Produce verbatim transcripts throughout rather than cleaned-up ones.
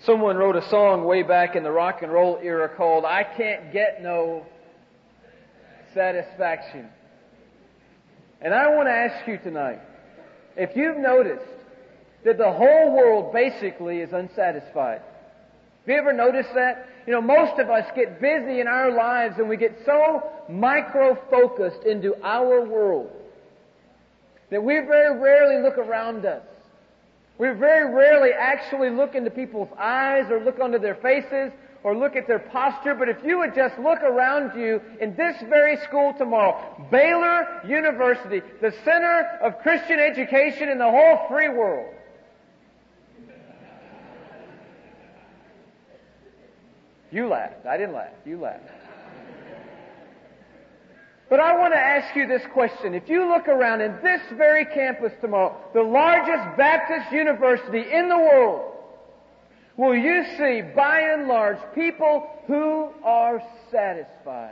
Someone wrote a song way back in the rock and roll era called "I Can't Get No Satisfaction." And I want to ask you tonight, if you've noticed that the whole world basically is unsatisfied. Have you ever noticed that? You know, most of us get busy in our lives and we get so micro-focused into our world that we very rarely look around us. We very rarely actually look into people's eyes or look onto their faces or look at their posture. But if you would just look around you in this very school tomorrow, Baylor University, the center of Christian education in the whole free world. You laughed. I didn't laugh. You laughed. But I want to ask you this question. If you look around in this very campus tomorrow, the largest Baptist university in the world, will you see, by and large, people who are satisfied?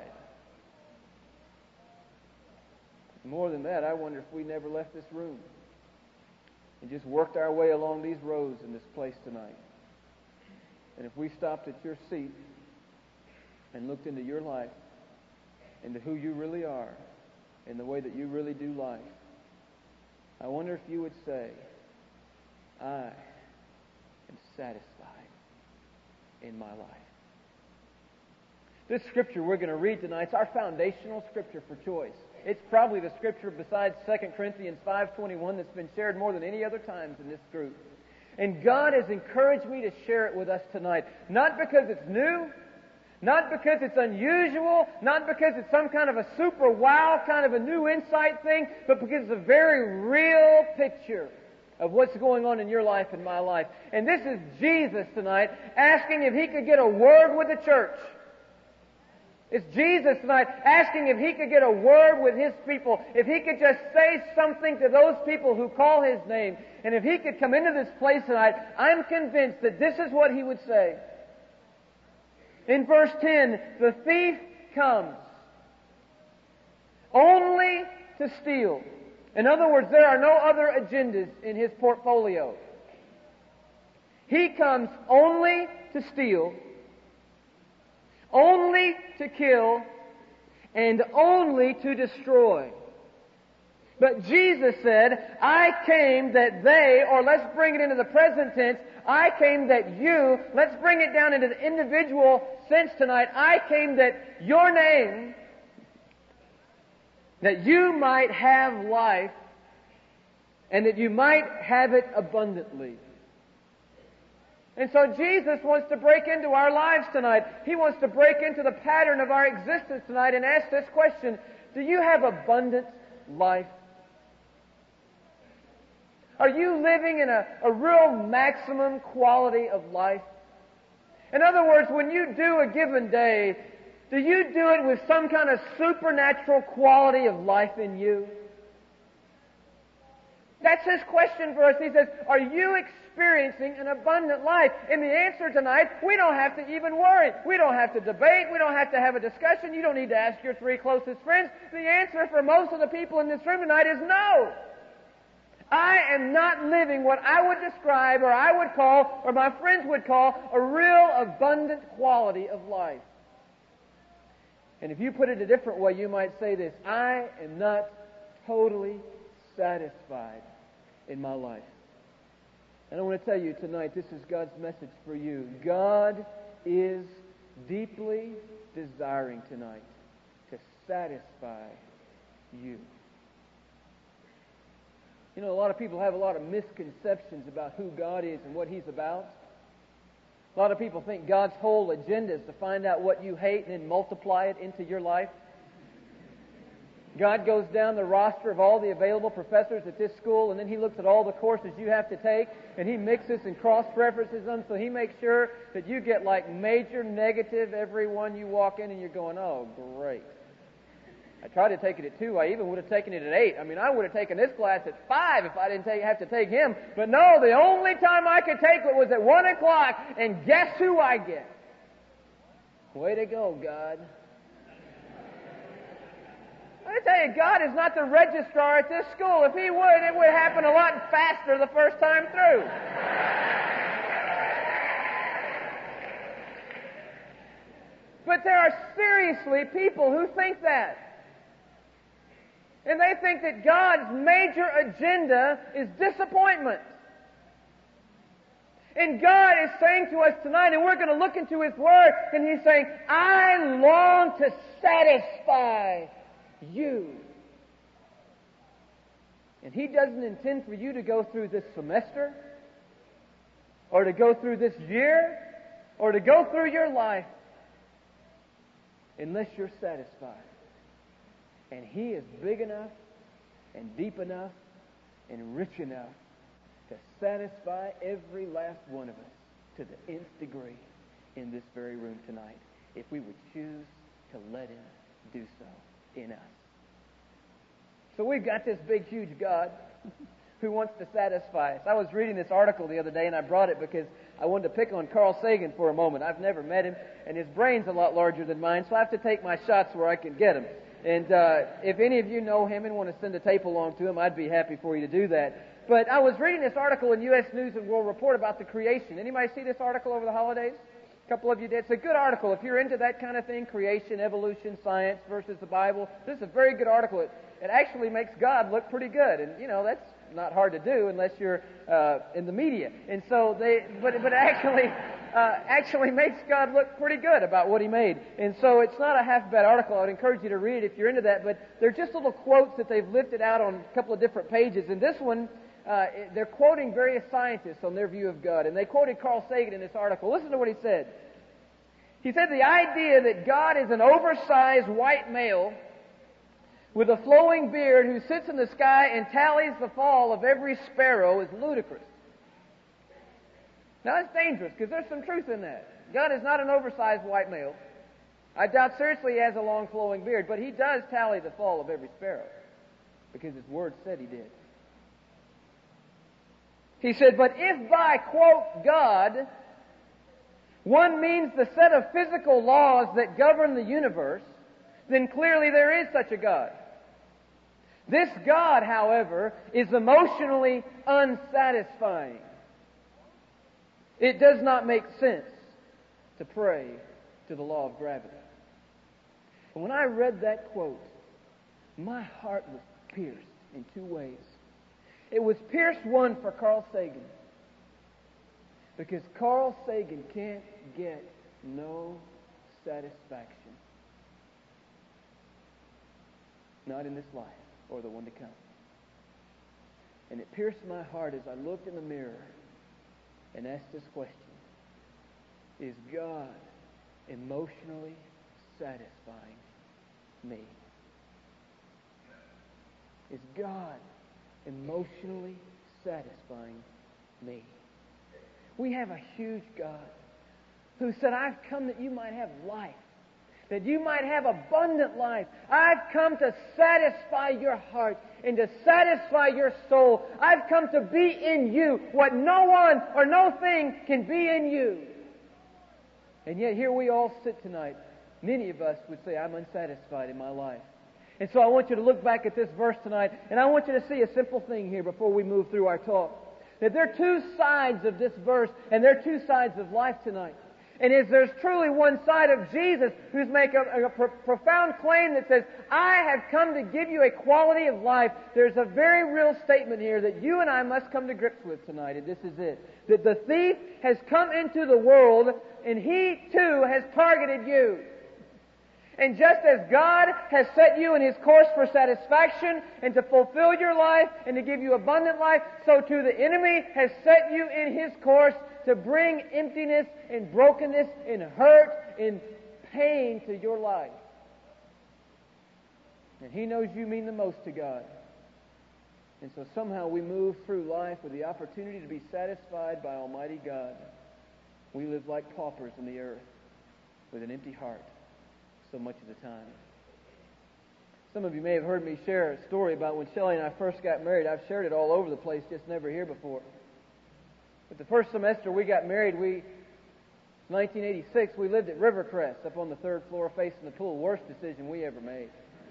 More than that, I wonder if we never left this room and just worked our way along these rows in this place tonight. And if we stopped at your seat and looked into your life, into who you really are, in the way that you really do life, I wonder if you would say, I am satisfied in my life. This scripture we're going to read tonight is our foundational scripture for choice. It's probably the scripture besides Second Corinthians five twenty-one that's been shared more than any other times in this group. And God has encouraged me to share it with us tonight. Not because it's new, not because it's unusual, not because it's some kind of a super wow kind of a new insight thing, but because it's a very real picture of what's going on in your life and my life. And this is Jesus tonight asking if He could get a word with the church. It's Jesus tonight asking if He could get a word with His people, if He could just say something to those people who call His name. And if He could come into this place tonight, I'm convinced that this is what He would say. In verse ten, the thief comes only to steal. In other words, there are no other agendas in His portfolio. He comes only to steal, only to kill, and only to destroy. But Jesus said, I came that they, or let's bring it into the present tense, I came that you, let's bring it down into the individual sense tonight, I came that your name, that you might have life, and that you might have it abundantly. And so Jesus wants to break into our lives tonight. He wants to break into the pattern of our existence tonight and ask this question, do you have abundant life? Are you living in a, a real maximum quality of life? In other words, when you do a given day, do you do it with some kind of supernatural quality of life in you? That's his question for us. He says, are you experiencing an abundant life? And the answer tonight, we don't have to even worry. We don't have to debate. We don't have to have a discussion. You don't need to ask your three closest friends. The answer for most of the people in this room tonight is no. I am not living what I would describe or I would call, or my friends would call, a real abundant quality of life. And if you put it a different way, you might say this, I am not totally satisfied in my life. And I want to tell you tonight, this is God's message for you. God is deeply desiring tonight to satisfy you. You know, a lot of people have a lot of misconceptions about who God is and what He's about. A lot of people think God's whole agenda is to find out what you hate and then multiply it into your life. God goes down the roster of all the available professors at this school, and then He looks at all the courses you have to take, and He mixes and cross-references them, so He makes sure that you get like major negative every one you walk in, and you're going, oh, great. I tried to take it at two. I even would have taken it at eight. I mean, I would have taken this class at five if I didn't take, have to take him. But no, the only time I could take it was at one o'clock, and guess who I get? Way to go, God. I tell you, God is not the registrar at this school. If He would, it would happen a lot faster the first time through. there are seriously people who think that. And they think that God's major agenda is disappointment. And God is saying to us tonight, and we're going to look into His Word, and He's saying, I long to satisfy you. And He doesn't intend for you to go through this semester, or to go through this year, or to go through your life, unless you're satisfied. And He is big enough, and deep enough, and rich enough to satisfy every last one of us to the nth degree in this very room tonight, if we would choose to let Him do so in us. So we've got this big, huge God who wants to satisfy us. I was reading this article the other day, and I brought it because I wanted to pick on Carl Sagan for a moment. I've never met him, and his brain's a lot larger than mine, so I have to take my shots where I can get him. And uh, if any of you know him and want to send a tape along to him, I'd be happy for you to do that. But I was reading this article in U S News and World Report about the creation. Anybody see this article over the holidays? A couple of you did. It's a good article. If you're into that kind of thing, creation, evolution, science versus the Bible, this is a very good article. It, it actually makes God look pretty good. And, you know, that's not hard to do unless you're uh, in the media. And so they, but, but actually... Uh, actually makes God look pretty good about what He made. And so it's not a half-bad article. I would encourage you to read it if you're into that. But they're just little quotes that they've lifted out on a couple of different pages. And this one, uh, they're quoting various scientists on their view of God. And they quoted Carl Sagan in this article. Listen to what he said. He said, the idea that God is an oversized white male with a flowing beard who sits in the sky and tallies the fall of every sparrow is ludicrous. Now, that's dangerous, because there's some truth in that. God is not an oversized white male. I doubt seriously He has a long flowing beard, but He does tally the fall of every sparrow, because His Word said He did. He said, but if by, quote, God, one means the set of physical laws that govern the universe, then clearly there is such a God. This God, however, is emotionally unsatisfying. It does not make sense to pray to the law of gravity. And when I read that quote, my heart was pierced in two ways. It was pierced, one, for Carl Sagan, because Carl Sagan can't get no satisfaction. Not in this life or the one to come. And it pierced my heart as I looked in the mirror and ask this question. Is God emotionally satisfying me? Is God emotionally satisfying me? We have a huge God who said, I've come that you might have life, that you might have abundant life. I've come to satisfy your heart and to satisfy your soul. I've come to be in you what no one or no thing can be in you. And yet here we all sit tonight. Many of us would say, I'm unsatisfied in my life. And so I want you to look back at this verse tonight, and I want you to see a simple thing here before we move through our talk. That there are two sides of this verse, and there are two sides of life tonight. And is there's truly one side of Jesus who's making a, a pro- profound claim that says, I have come to give you a quality of life. There's a very real statement here that you and I must come to grips with tonight, and this is it. That the thief has come into the world, and he too has targeted you. And just as God has set you in His course for satisfaction and to fulfill your life and to give you abundant life, so too the enemy has set you in his course to bring emptiness and brokenness and hurt and pain to your life. And he knows you mean the most to God. And so somehow we move through life with the opportunity to be satisfied by Almighty God. We live like paupers in the earth with an empty heart so much of the time. Some of you may have heard me share a story about when Shelley and I first got married. I've shared it all over the place, just never here before. But the first semester we got married, we, nineteen eighty-six, we lived at Rivercrest up on the third floor facing the pool. Worst decision we ever made.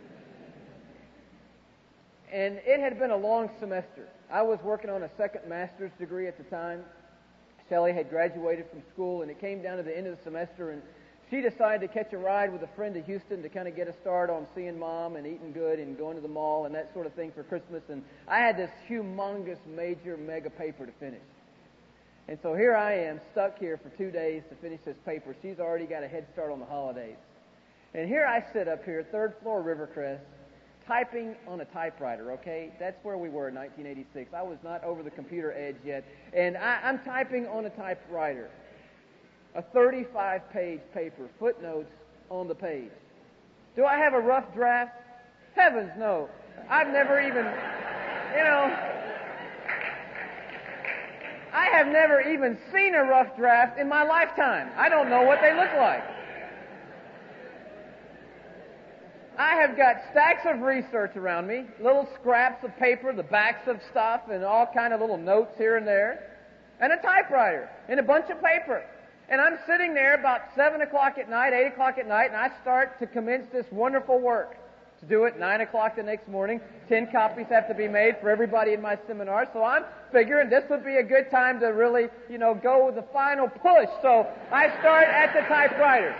And it had been a long semester. I was working on a second master's degree at the time. Shelley had graduated from school, and it came down to the end of the semester, and She decided to catch a ride with a friend to Houston to kind of get a start on seeing Mom and eating good and going to the mall and that sort of thing for Christmas. And I had this humongous, major, mega paper to finish. And so here I am, stuck here for two days to finish this paper. She's already got a head start on the holidays. And here I sit up here, third floor Rivercrest, typing on a typewriter, okay? That's where we were in nineteen eighty-six. I was not over the computer edge yet. And I, I'm typing on a typewriter. A thirty-five page paper, footnotes on the page. Do I have a rough draft? Heavens, no. I've never even, you know, I have never even seen a rough draft in my lifetime. I don't know what they look like. I have got stacks of research around me, little scraps of paper, the backs of stuff, and all kind of little notes here and there, and a typewriter, and a bunch of paper. And I'm sitting there about seven o'clock at night, eight o'clock at night, and I start to commence this wonderful work. To do it nine o'clock the next morning. Ten copies have to be made for everybody in my seminar. So I'm figuring this would be a good time to really, you know, go with the final push. So I start at the typewriter.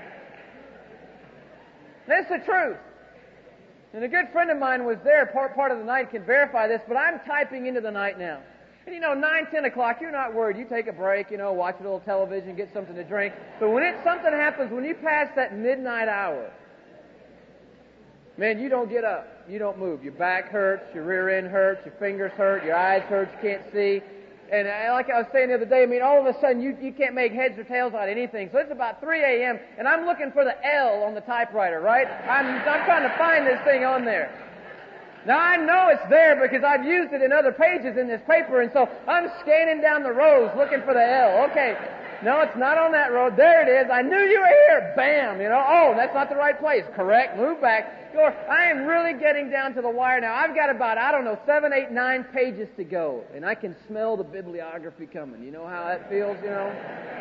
That's the truth. And a good friend of mine was there part, part of the night, can verify this, but I'm typing into the night now. And you know, nine, ten o'clock, you're not worried. You take a break, you know, watch a little television, get something to drink. But when it, something happens, when you pass that midnight hour, man, you don't get up. You don't move. Your back hurts, your rear end hurts, your fingers hurt, your eyes hurt, you can't see. And I, like I was saying the other day, I mean, all of a sudden, you, you can't make heads or tails out of anything. So it's about three a.m., and I'm looking for the L on the typewriter, right? I'm, I'm trying to find this thing on there. Now, I know it's there because I've used it in other pages in this paper, and so I'm scanning down the rows looking for the L. Okay, no, it's not on that road. There it is. I knew you were here. Bam, you know. Oh, that's not the right place. Correct. Move back. Go. I am really getting down to the wire now. I've got about, I don't know, seven, eight, nine pages to go, and I can smell the bibliography coming. You know how that feels, you know?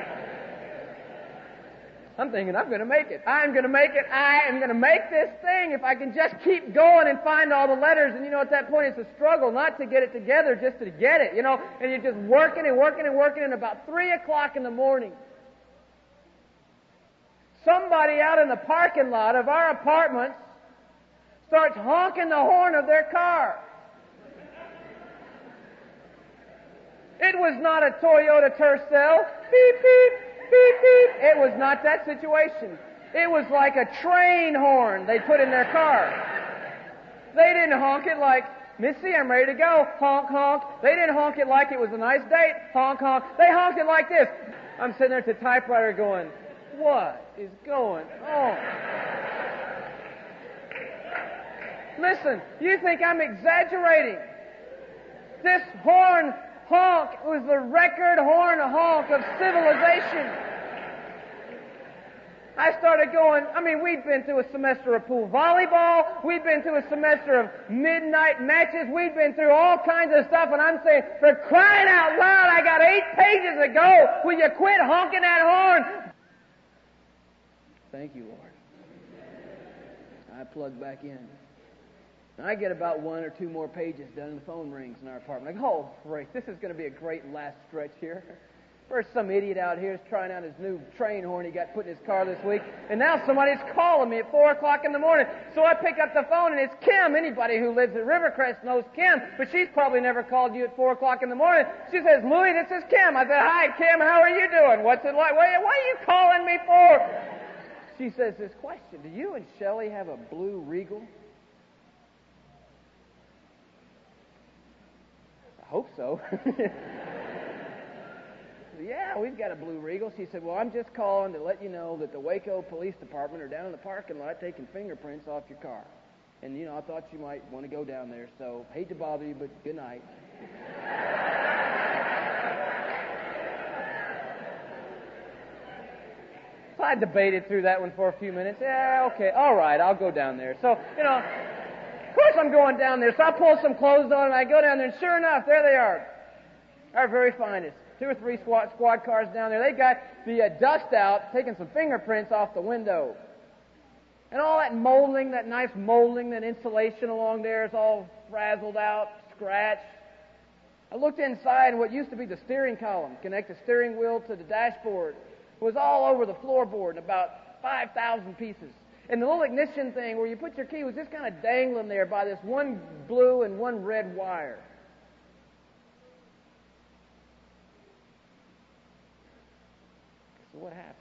I'm thinking, I'm going to make it. I'm going to make it. I am going to make this thing if I can just keep going and find all the letters. And you know, at that point, it's a struggle not to get it together, just to get it, you know. And you're just working and working and working. And about three o'clock in the morning, somebody out in the parking lot of our apartments starts honking the horn of their car. It was not a Toyota Tercel. Beep, beep. Beep, beep. It was not that situation. It was like a train horn they put in their car. They didn't honk it like, Missy, I'm ready to go. Honk, honk. They didn't honk it like it was a nice date. Honk, honk. They honked it like this. I'm sitting there at the typewriter going, what is going on? Listen, you think I'm exaggerating. This horn honk was the record horn honk of civilization. I started going, I mean, we'd been through a semester of pool volleyball. We'd been through a semester of midnight matches. We'd been through all kinds of stuff. And I'm saying, for crying out loud, I got eight pages to go. Will you quit honking that horn? Thank you, Lord. I plug back in. And I get about one or two more pages done and the phone rings in our apartment. I go, oh, great. This is going to be a great last stretch here. First, some idiot out here is trying out his new train horn he got put in his car this week. And now somebody's calling me at four o'clock in the morning. So I pick up the phone, and it's Kim. Anybody who lives at Rivercrest knows Kim. But she's probably never called you at four o'clock in the morning. She says, Louis, this is Kim. I said, hi, Kim. How are you doing? What's it like? What are you calling me for? She says this question. Do you and Shelley have a blue Regal? I hope so. Yeah, we've got a blue Regal. She said, well, I'm just calling to let you know that the Waco Police Department are down in the parking lot taking fingerprints off your car. And, you know, I thought you might want to go down there, so hate to bother you, but good night. So I debated through that one for a few minutes. Yeah, okay, all right, I'll go down there. So, you know, of course I'm going down there. So I pull some clothes on and I go down there, and sure enough, there they are. Our very finest. Two or three squad, squad cars down there. They got the uh, dust out, taking some fingerprints off the window. And all that molding, that nice molding, that insulation along there is all frazzled out, scratched. I looked inside, and what used to be the steering column, connect the steering wheel to the dashboard. was all over the floorboard in about five thousand pieces. And the little ignition thing where you put your key was just kind of dangling there by this one blue and one red wire. So what happened?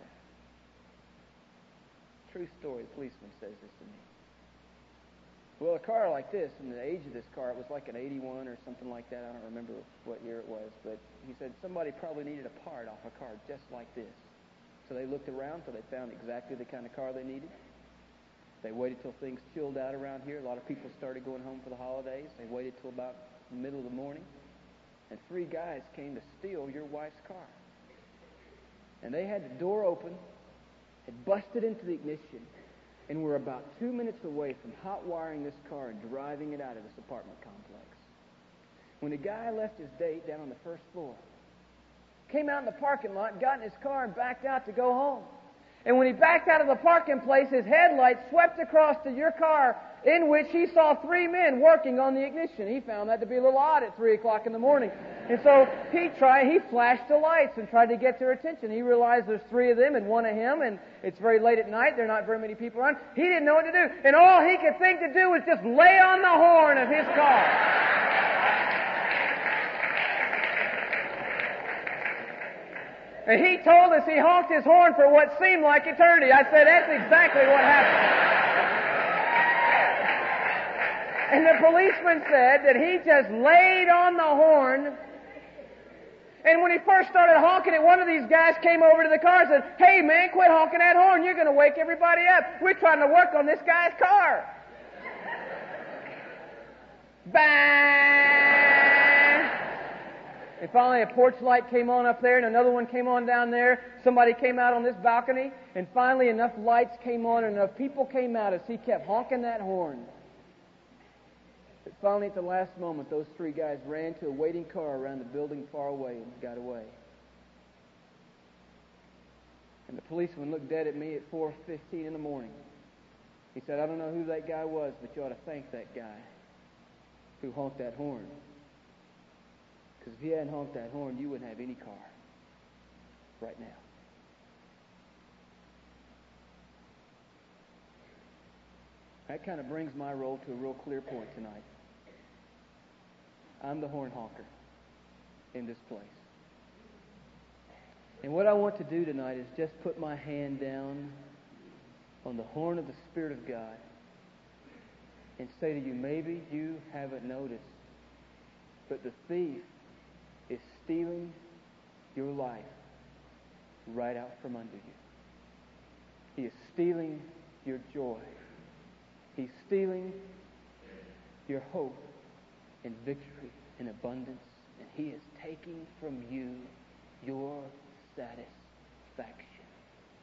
True story. The policeman says this to me. Well, a car like this, and the age of this car, it was like an eighty-one or something like that. I don't remember what year it was. But he said somebody probably needed a part off a car just like this. So they looked around till they found exactly the kind of car they needed. They waited till things chilled out around here. A lot of people started going home for the holidays. They waited till about the middle of the morning. And three guys came to steal your wife's car. And they had the door open, had busted into the ignition, and were about two minutes away from hot wiring this car and driving it out of this apartment complex. When the guy left his date down on the first floor, came out in the parking lot, got in his car, and backed out to go home. And when he backed out of the parking place, his headlights swept across to your car, in which he saw three men working on the ignition. He found that to be a little odd at three o'clock in the morning. And so he tried, he flashed the lights and tried to get their attention. He realized there's three of them and one of him, and it's very late at night. There are not very many people around. He didn't know what to do. And all he could think to do was just lay on the horn of his car. And he told us he honked his horn for what seemed like eternity. I said, that's exactly what happened. And the policeman said that he just laid on the horn. And when he first started honking it, one of these guys came over to the car and said, hey man, quit honking that horn. You're going to wake everybody up. We're trying to work on this guy's car. Bang! And finally a porch light came on up there and another one came on down there. Somebody came out on this balcony. And finally enough lights came on and enough people came out as he kept honking that horn. But finally, at the last moment, those three guys ran to a waiting car around the building far away and got away. And the policeman looked dead at me at four fifteen in the morning. He said, I don't know who that guy was, but you ought to thank that guy who honked that horn. Because if he hadn't honked that horn, you wouldn't have any car right now. That kind of brings my role to a real clear point tonight. I'm the horn honker in this place. And what I want to do tonight is just put my hand down on the horn of the Spirit of God and say to you, maybe you haven't noticed, but the thief is stealing your life right out from under you. He is stealing your joy. He's stealing your hope and victory and abundance, and he is taking from you your satisfaction.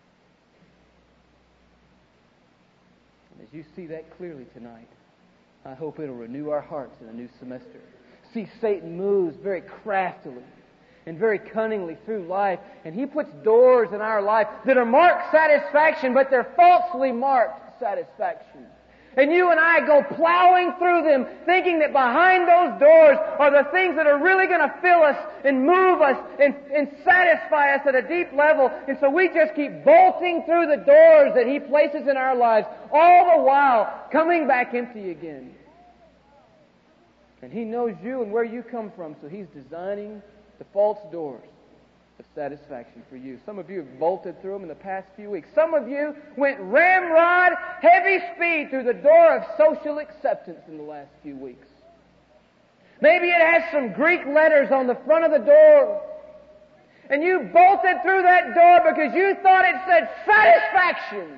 And as you see that clearly tonight, I hope it'll renew our hearts in a new semester. See, Satan moves very craftily and very cunningly through life, and he puts doors in our life that are marked satisfaction, but they're falsely marked satisfaction. And you and I go plowing through them, thinking that behind those doors are the things that are really going to fill us and move us and, and satisfy us at a deep level. And so we just keep bolting through the doors that he places in our lives, all the while coming back empty again. And he knows you and where you come from, so he's designing the false doors of satisfaction for you. Some of you have bolted through them in the past few weeks. Some of you went ramrod, heavy speed through the door of social acceptance in the last few weeks. Maybe it has some Greek letters on the front of the door, and you bolted through that door because you thought it said satisfaction.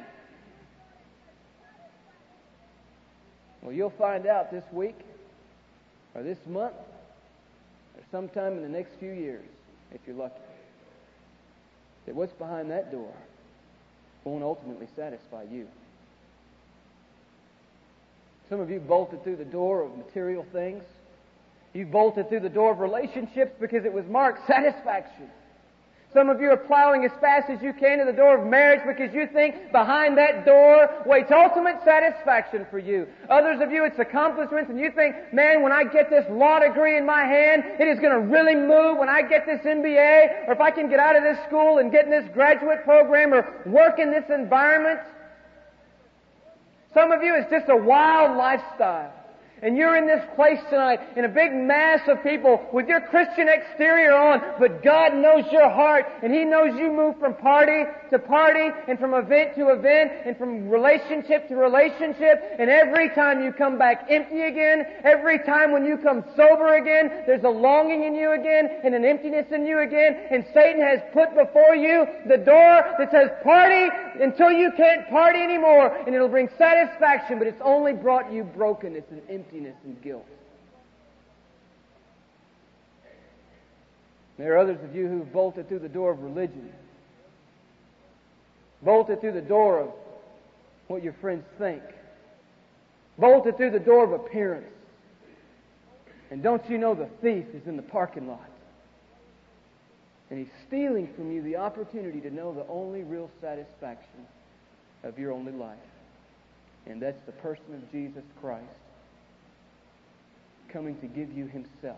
Well, you'll find out this week, or this month, or sometime in the next few years, if you're lucky, that what's behind that door won't ultimately satisfy you. Some of you bolted through the door of material things. You bolted through the door of relationships because it was marked satisfaction. Some of you are plowing as fast as you can to the door of marriage because you think behind that door waits ultimate satisfaction for you. Others of you, it's accomplishments, and you think, man, when I get this law degree in my hand, it is going to really move. When I get this M B A, or if I can get out of this school and get in this graduate program or work in this environment. Some of you, it's just a wild lifestyle. And you're in this place tonight in a big mass of people with your Christian exterior on, but God knows your heart, and He knows you move from party to party and from event to event and from relationship to relationship, and every time you come back empty again, every time when you come sober again, there's a longing in you again and an emptiness in you again, and Satan has put before you the door that says party until you can't party anymore, and it'll bring satisfaction, but it's only brought you brokenness and emptiness and guilt. There are others of you who've bolted through the door of religion, bolted through the door of what your friends think, bolted through the door of appearance. And don't you know the thief is in the parking lot? And he's stealing from you the opportunity to know the only real satisfaction of your only life. And that's the person of Jesus Christ, coming to give you Himself,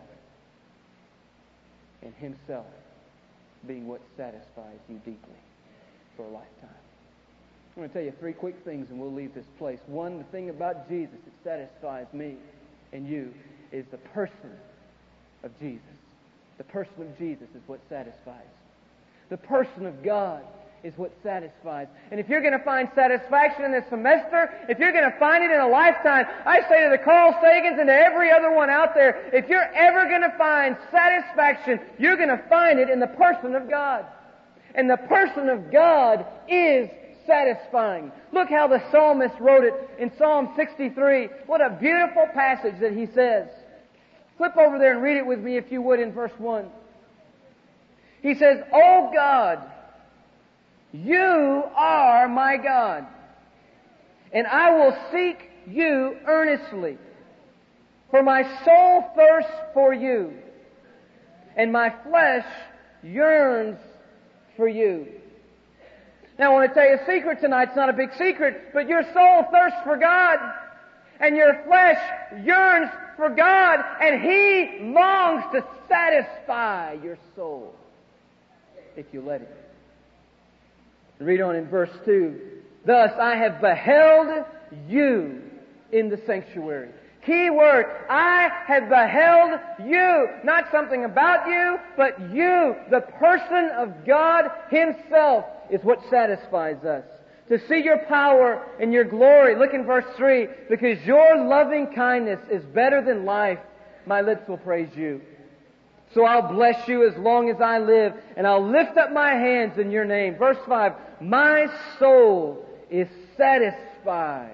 and Himself being what satisfies you deeply for a lifetime. I'm going to tell you three quick things and we'll leave this place. One, the thing about Jesus that satisfies me and you is the person of Jesus. The person of Jesus is what satisfies. The person of God is what satisfies. And if you're going to find satisfaction in this semester, if you're going to find it in a lifetime, I say to the Carl Sagans and to every other one out there, if you're ever going to find satisfaction, you're going to find it in the person of God. And the person of God is satisfying. Look how the psalmist wrote it in Psalm sixty-three. What a beautiful passage that he says. Flip over there and read it with me if you would in verse one. He says, "O God, You are my God, and I will seek You earnestly. For my soul thirsts for You, and my flesh yearns for You." Now I want to tell you a secret tonight. It's not a big secret, but your soul thirsts for God, and your flesh yearns for God, and He longs to satisfy your soul if you let Him. Read on in verse two. "Thus I have beheld You in the sanctuary." Key word, I have beheld You. Not something about You, but You, the person of God Himself, is what satisfies us. To see Your power and Your glory. Look in verse three. "Because Your loving kindness is better than life, my lips will praise You. So I'll bless You as long as I live, and I'll lift up my hands in Your name." Verse five, "My soul is satisfied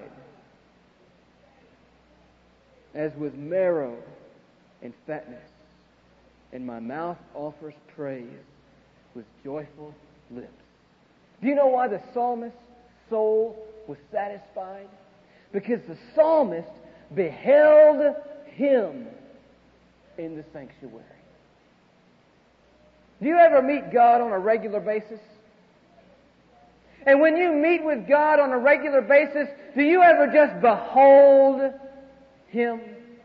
as with marrow and fatness, and my mouth offers praise with joyful lips." Do you know why the psalmist's soul was satisfied? Because the psalmist beheld Him in the sanctuary. Do you ever meet God on a regular basis? And when you meet with God on a regular basis, do you ever just behold Him?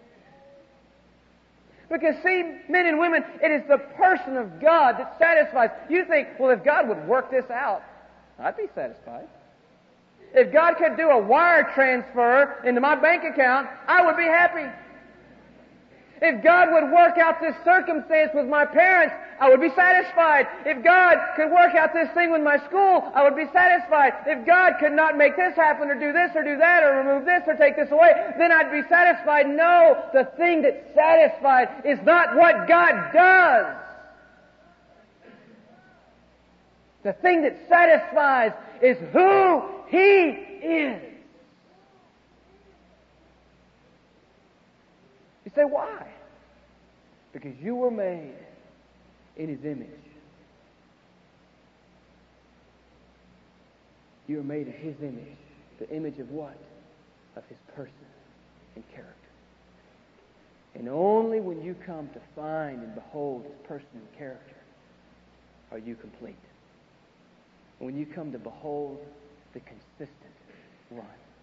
Because see, men and women, it is the person of God that satisfies. You think, well, if God would work this out, I'd be satisfied. If God could do a wire transfer into my bank account, I would be happy. If God would work out this circumstance with my parents, I would be satisfied. If God could work out this thing with my school, I would be satisfied. If God could not make this happen or do this or do that or remove this or take this away, then I'd be satisfied. No, the thing that's satisfied is not what God does. The thing that satisfies is who He is. You say, why? Because you were made in His image. You were made in His image. The image of what? Of His person and character. And only when you come to find and behold His person and character are you complete. When you come to behold the consistent one,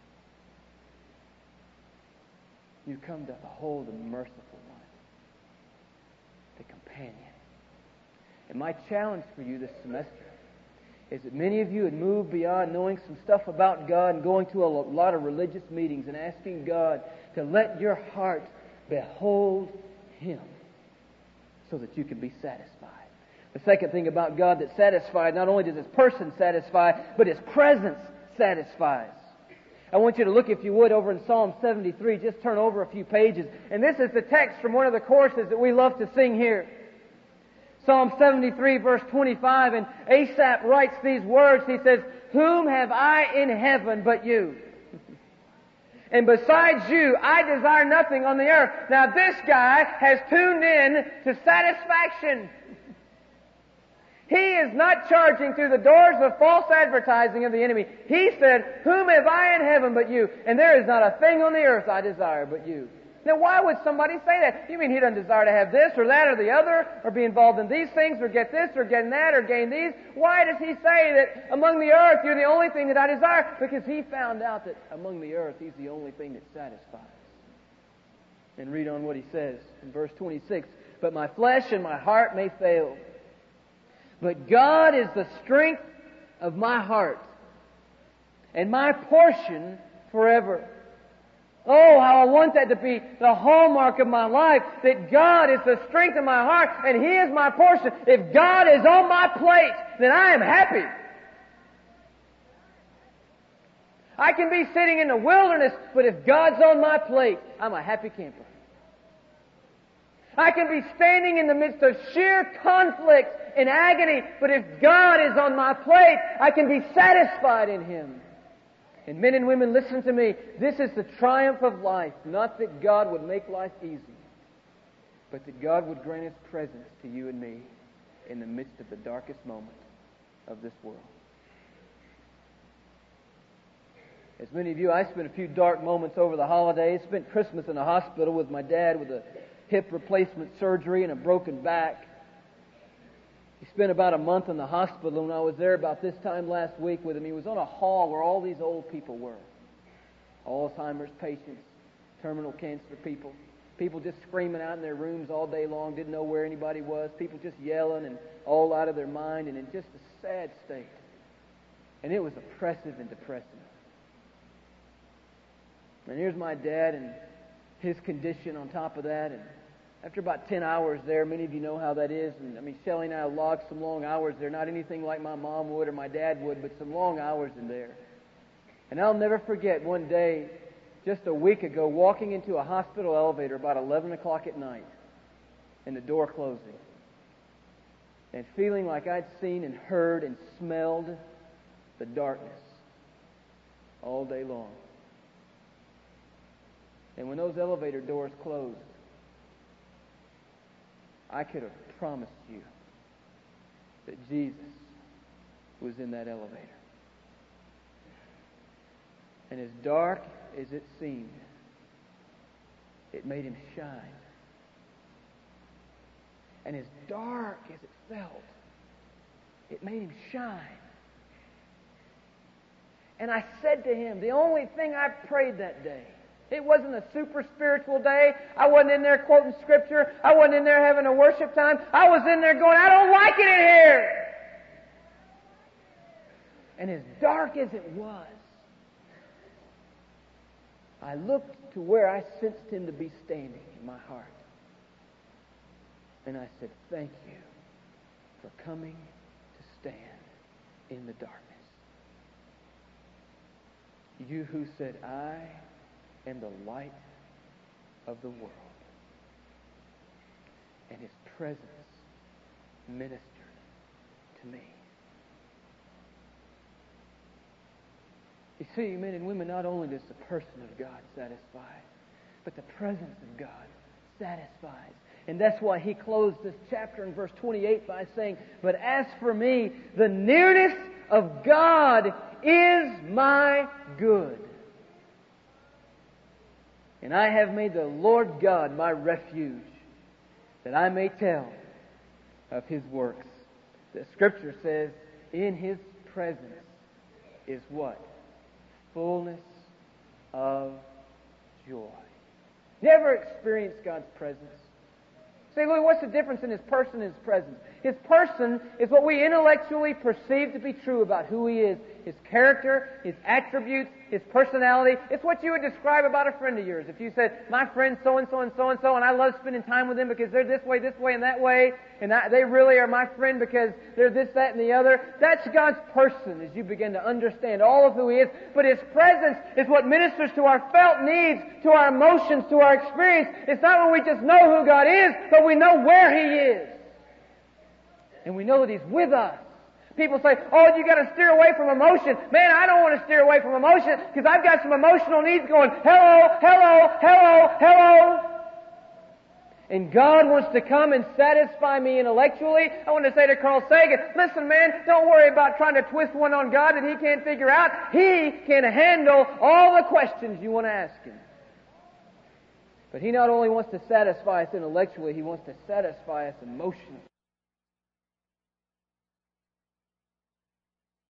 you come to behold the merciful one, the companion. And my challenge for you this semester is that many of you had moved beyond knowing some stuff about God and going to a lot of religious meetings and asking God to let your heart behold Him so that you can be satisfied. The second thing about God that satisfies, not only does His person satisfy, but His presence satisfies. I want you to look, if you would, over in Psalm seventy-three. Just turn over a few pages. And this is the text from one of the choruses that we love to sing here. Psalm seventy-three, verse twenty-five, and Asaph writes these words. He says, "Whom have I in heaven but you? And besides you, I desire nothing on the earth." Now this guy has tuned in to satisfaction. He is not charging through the doors of false advertising of the enemy. He said, "Whom have I in heaven but you? And there is not a thing on the earth I desire but you." Now, why would somebody say that? You mean he doesn't desire to have this or that or the other, or be involved in these things, or get this or get that, or gain these? Why does he say that among the earth you're the only thing that I desire? Because he found out that among the earth he's the only thing that satisfies. And read on what he says in verse twenty-six. "But my flesh and my heart may fail, but God is the strength of my heart and my portion forever." Oh, how I want that to be the hallmark of my life, that God is the strength of my heart and He is my portion. If God is on my plate, then I am happy. I can be sitting in the wilderness, but if God's on my plate, I'm a happy camper. I can be standing in the midst of sheer conflict and agony, but if God is on my plate, I can be satisfied in Him. And men and women, listen to me. This is the triumph of life. Not that God would make life easy, but that God would grant His presence to you and me in the midst of the darkest moment of this world. As many of you, I spent a few dark moments over the holidays. Spent Christmas in a hospital with my dad with a hip replacement surgery and a broken back. He spent about a month in the hospital, and I was there about this time last week with him. He was on a hall where all these old people were. Alzheimer's patients, terminal cancer people, people just screaming out in their rooms all day long, didn't know where anybody was, people just yelling and all out of their mind and in just a sad state. And it was oppressive and depressing. And here's my dad and his condition on top of that, and after about ten hours there, many of you know how that is. And I mean, Shelley and I logged some long hours there. Not anything like my mom would or my dad would, but some long hours in there. And I'll never forget one day, just a week ago, walking into a hospital elevator about eleven o'clock at night, and the door closing. And feeling like I'd seen and heard and smelled the darkness all day long. And when those elevator doors closed, I could have promised you that Jesus was in that elevator. And as dark as it seemed, it made Him shine. And as dark as it felt, it made Him shine. And I said to Him, the only thing I prayed that day, it wasn't a super spiritual day. I wasn't in there quoting Scripture. I wasn't in there having a worship time. I was in there going, I don't like it in here. And as dark as it was, I looked to where I sensed Him to be standing in my heart. And I said, thank you for coming to stand in the darkness. You who said, I am the light of the world. And His presence ministered to me. You see, men and women, not only does the person of God satisfy, but the presence of God satisfies. And that's why he closed this chapter in verse twenty-eight by saying, but as for me, the nearness of God is my good. And I have made the Lord God my refuge, that I may tell of His works The Scripture says, in His presence is what? Fullness of joy. You ever experienced God's presence? Say, Louis, what's the difference in His person and His presence? His person is what we intellectually perceive to be true about who He is. His character, His attributes, His personality. It's what you would describe about a friend of yours. If you said, my friend so-and-so and so-and-so, and I love spending time with them because they're this way, this way, and that way, and I, they really are my friend because they're this, that, and the other. That's God's person as you begin to understand all of who He is. But His presence is what ministers to our felt needs, to our emotions, to our experience. It's not when we just know who God is, but we know where He is. And we know that He's with us. People say, oh, you got to steer away from emotion. Man, I don't want to steer away from emotion because I've got some emotional needs going, hello, hello, hello, hello. And God wants to come and satisfy me intellectually. I want to say to Carl Sagan, listen, man, don't worry about trying to twist one on God that He can't figure out. He can handle all the questions you want to ask Him. But He not only wants to satisfy us intellectually, He wants to satisfy us emotionally.